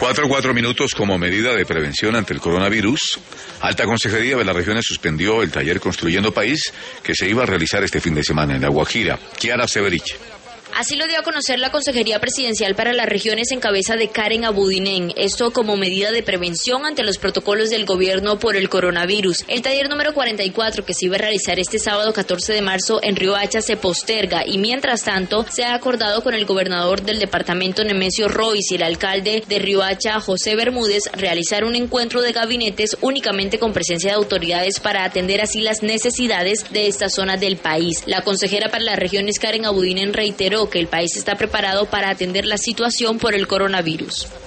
4 minutos como medida de prevención ante el coronavirus. Alta Consejería de las Regiones suspendió el taller Construyendo País que se iba a realizar este fin de semana en La Guajira. Kiara Severich. Así lo dio a conocer la Consejería Presidencial para las Regiones en cabeza de Karen Abudinen, esto como medida de prevención ante los protocolos del gobierno por el coronavirus. El taller número 44 que se iba a realizar este sábado 14 de marzo en Riohacha se posterga y mientras tanto se ha acordado con el gobernador del departamento Nemesio Royce y el alcalde de Riohacha José Bermúdez realizar un encuentro de gabinetes únicamente con presencia de autoridades para atender así las necesidades de esta zona del país. La consejera para las regiones Karen Abudinen reiteró que el país está preparado para atender la situación por el coronavirus.